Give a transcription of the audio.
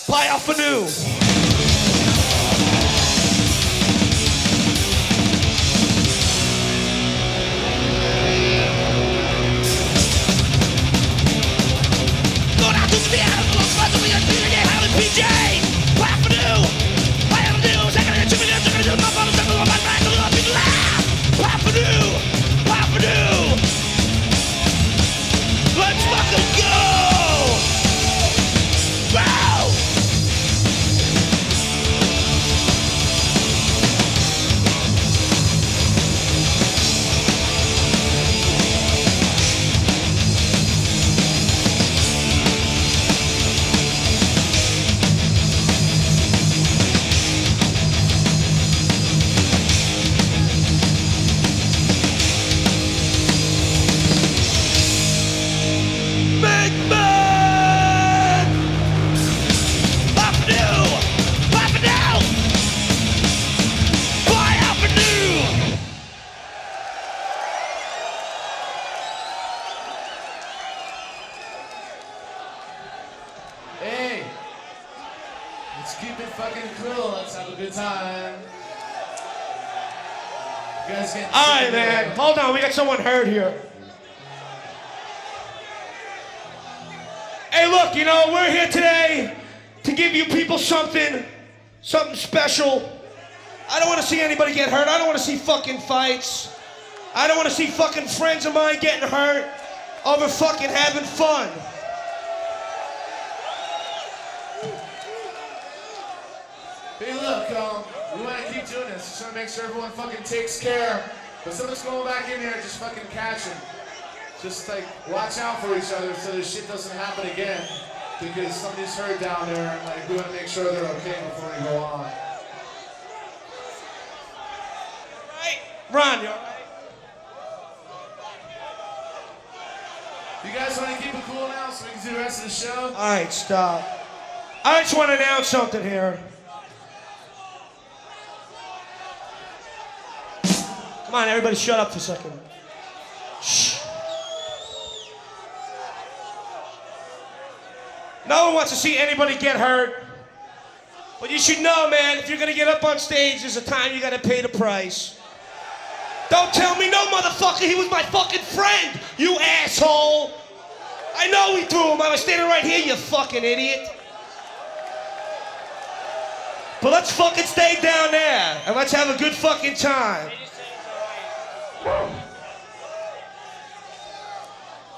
by Alpha Nu. Going out to the animals, let's be a PJ, Howard PJ, by Alpha Nu, by Alpha Nu, second and 2 minutes, second and 2 minutes, second and 2 minutes, second and 2 minutes, by Alpha Nu, by Alpha Nu. Let's fucking go! Wow! Hey, let's keep it fucking cool. Let's have a good time. You guys get. All right, man. Hold on, we got someone hurt here. Hey, look, you know, we're here today to give you people something special. I don't want to see anybody get hurt. I don't want to see fucking fights. I don't want to see fucking friends of mine getting hurt over fucking having fun. Hey, look, we want to keep doing this. Just want to make sure everyone fucking takes care. If someone's going back in here, just fucking catch them. Just like watch out for each other so this shit doesn't happen again. Because somebody's hurt down there, and like we want to make sure they're okay before we go on. Right, Ron, you all right? You guys want to keep it cool now so we can do the rest of the show? All right, stop. I just want to announce something here. Come on, everybody shut up for a second. Shh. No one wants to see anybody get hurt. But you should know, man, if you're gonna get up on stage, there's a time you gotta pay the price. Don't tell me no, motherfucker, he was my fucking friend, you asshole. I know he threw him. I was standing right here, you fucking idiot. But let's fucking stay down there, and let's have a good fucking time.